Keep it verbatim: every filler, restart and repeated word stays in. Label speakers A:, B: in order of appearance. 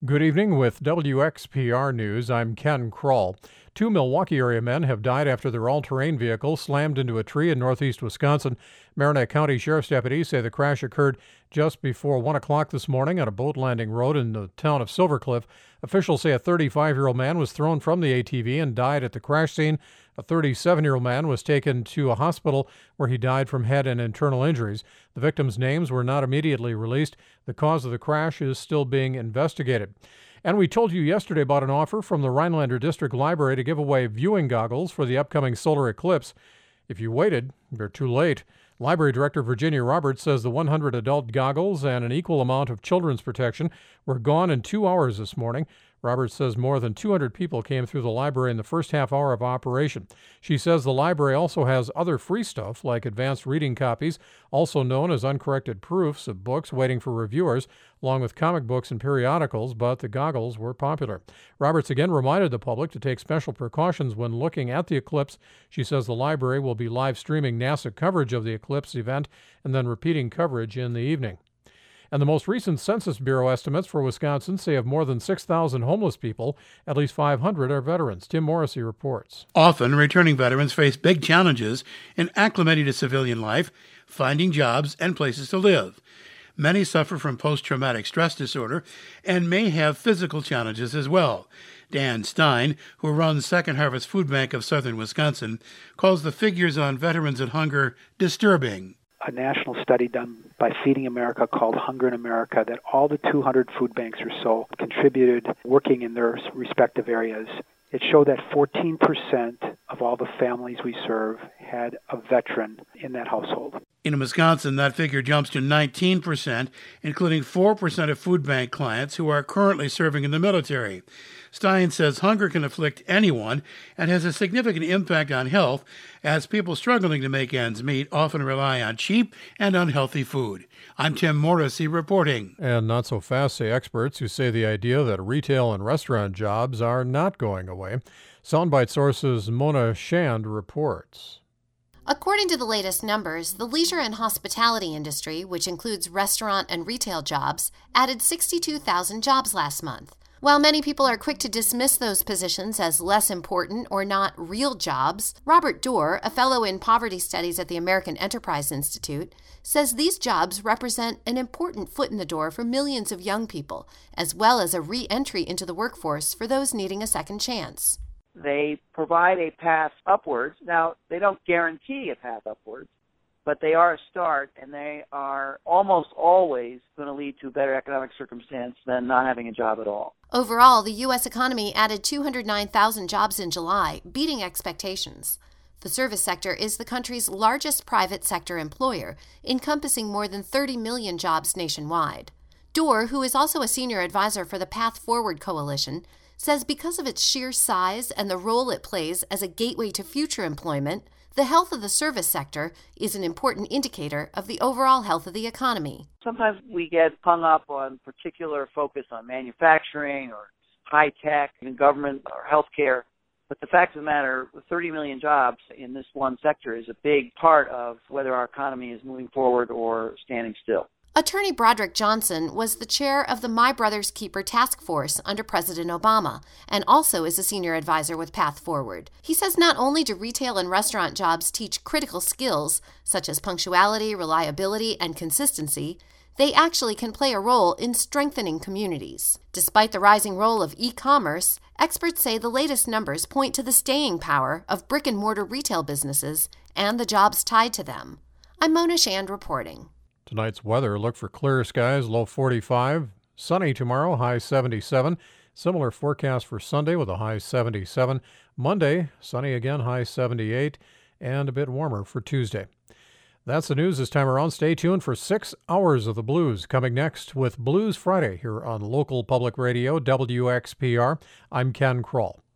A: Good evening with W X P R News. I'm Ken Kroll. Two Milwaukee area men have died after their all-terrain vehicle slammed into a tree in northeast Wisconsin. Marinette County Sheriff's deputies say the crash occurred just before one o'clock this morning on a boat landing road in the town of Silver Cliff. Officials say a thirty-five-year-old man was thrown from the A T V and died at the crash scene. A thirty-seven-year-old man was taken to a hospital where he died from head and internal injuries. The victims' names were not immediately released. The cause of the crash is still being investigated. And we told you yesterday about an offer from the Rhinelander District Library to give away viewing goggles for the upcoming solar eclipse. If you waited, you're too late. Library Director Virginia Roberts says the one hundred adult goggles and an equal amount of children's protection were gone in two hours this morning. Roberts says more than two hundred people came through the library in the first half hour of operation. She says the library also has other free stuff like advanced reading copies, also known as uncorrected proofs of books waiting for reviewers, along with comic books and periodicals, but the goggles were popular. Roberts again reminded the public to take special precautions when looking at the eclipse. She says the library will be live streaming NASA coverage of the eclipse event and then repeating coverage in the evening. And the most recent Census Bureau estimates for Wisconsin say of more than six thousand homeless people, at least five hundred are veterans. Tim Morrissey reports.
B: Often, returning veterans face big challenges in acclimating to civilian life, finding jobs, and places to live. Many suffer from post-traumatic stress disorder and may have physical challenges as well. Dan Stein, who runs Second Harvest Food Bank of Southern Wisconsin, calls the figures on veterans and hunger disturbing.
C: A national study done by Feeding America called Hunger in America, that all the two hundred food banks or so contributed working in their respective areas. It showed that fourteen percent of all the families we serve had a veteran in that household.
B: In Wisconsin, that figure jumps to nineteen percent, including four percent of food bank clients who are currently serving in the military. Stein says hunger can afflict anyone and has a significant impact on health, as people struggling to make ends meet often rely on cheap and unhealthy food. I'm Tim Morrissey reporting.
A: And not so fast, say experts who say the idea that retail and restaurant jobs are not going away. Soundbite Sources' Mona Shand reports.
D: According to the latest numbers, the leisure and hospitality industry, which includes restaurant and retail jobs, added sixty-two thousand jobs last month. While many people are quick to dismiss those positions as less important or not real jobs, Robert Doar, a fellow in poverty studies at the American Enterprise Institute, says these jobs represent an important foot in the door for millions of young people, as well as a re-entry into the workforce for those needing a second chance.
E: They provide a path upwards. Now, they don't guarantee a path upwards, but they are a start, and they are almost always going to lead to a better economic circumstance than not having a job at all.
D: Overall, the U S economy added two hundred nine thousand jobs in July, beating expectations. The service sector is the country's largest private sector employer, encompassing more than thirty million jobs nationwide. Doar, who is also a senior advisor for the Path Forward Coalition, says because of its sheer size and the role it plays as a gateway to future employment, the health of the service sector is an important indicator of the overall health of the economy.
E: Sometimes we get hung up on particular focus on manufacturing or high tech and government or healthcare. But the fact of the matter, thirty million jobs in this one sector is a big part of whether our economy is moving forward or standing still.
D: Attorney Broderick Johnson was the chair of the My Brother's Keeper task force under President Obama and also is a senior advisor with Path Forward. He says not only do retail and restaurant jobs teach critical skills such as punctuality, reliability, and consistency, they actually can play a role in strengthening communities. Despite the rising role of e-commerce, experts say the latest numbers point to the staying power of brick-and-mortar retail businesses and the jobs tied to them. I'm Mona Shand reporting.
A: Tonight's weather, look for clear skies, low forty-five. Sunny tomorrow, high seventy-seven. Similar forecast for Sunday with a high seventy-seven. Monday, sunny again, high seventy-eight. And a bit warmer for Tuesday. That's the news this time around. Stay tuned for six hours of the blues. Coming next with Blues Friday here on local public radio, W X P R. I'm Ken Kroll.